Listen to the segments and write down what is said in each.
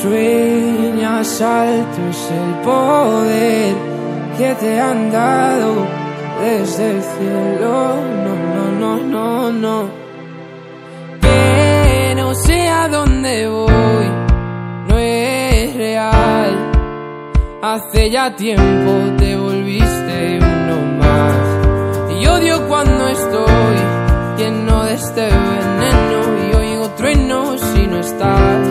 sueñas alto es el poder que te han dado desde el cielo. No. Que no sé a dónde voy, no es real. Hace ya tiempo te volviste uno más. Y odio cuando estoy lleno de este veneno y oigo truenos si no estás.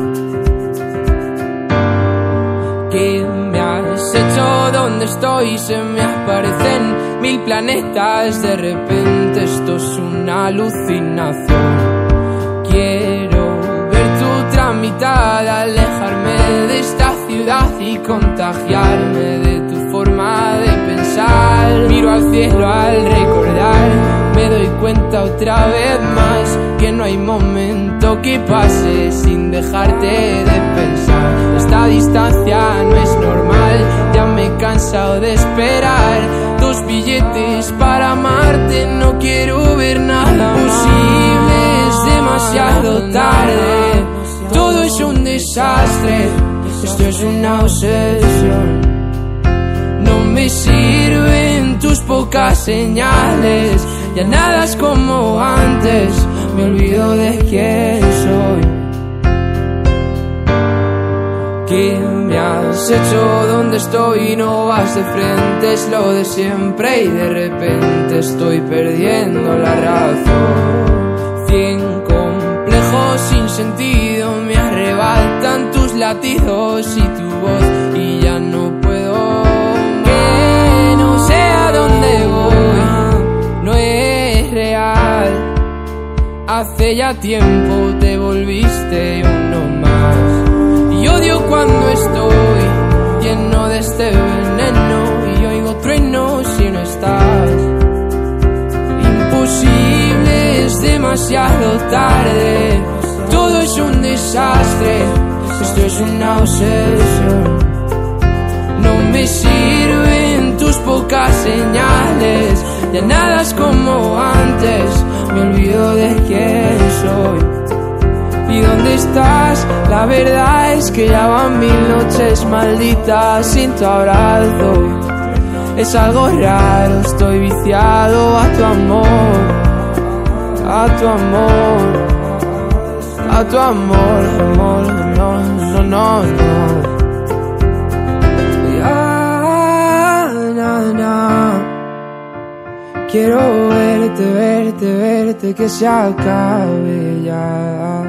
¿Qué me has hecho? ¿Dónde estoy? Se me aparecen 1000 planetas. De repente esto es una alucinación. Quiero ver tu tramitada, alejarme de esta ciudad y contagiarme de tu forma de pensar. Miro al cielo al recordar, me doy cuenta otra vez más que no hay momento que pase sin dejarte de pensar. Esta distancia no es normal, ya me he cansado de esperar 2 billetes para amarte, no quiero ver nada posible, es demasiado tarde, todo es un desastre, esto es una obsesión. No me sirven tus pocas señales, ya nada es como antes, me olvido de quién soy. ¿Qué me has hecho? ¿Dónde estoy? No vas de frente, es lo de siempre y de repente estoy perdiendo la razón. 100 complejos sin sentido me arrebatan tus latidos y tu voz y ya no puedo. Que no sé a dónde voy, no es real. Hace ya tiempo te volviste uno más. Y odio cuando estoy lleno de este veneno y oigo truenos si no estás. Imposible, es demasiado tarde, todo es un desastre, esto es una obsesión. No me sirven tus pocas señales, ya nada es como antes, me olvido de quién soy. ¿Y dónde estás? La verdad es que ya van 1000 noches malditas sin tu abrazo. Es algo raro, estoy viciado a tu amor, a tu amor, a tu amor, amor, no. Quiero verte, que se acabe ya.